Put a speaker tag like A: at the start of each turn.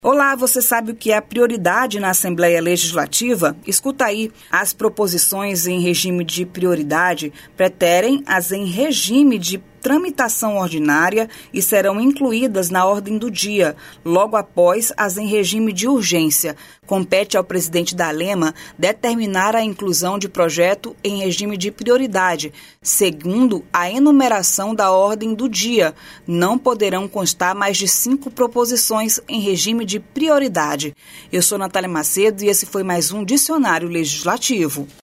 A: Olá, você sabe o que é a prioridade na Assembleia Legislativa? Escuta aí, as proposições em regime de prioridade preterem as em regime de tramitação ordinária e serão incluídas na ordem do dia, logo após as em regime de urgência. Compete ao presidente da ALEMA determinar a inclusão de projeto em regime de prioridade, segundo a enumeração da ordem do dia. Não poderão constar mais de 5 proposições em regime de prioridade. Eu sou Natália Macedo e esse foi mais um Dicionário Legislativo.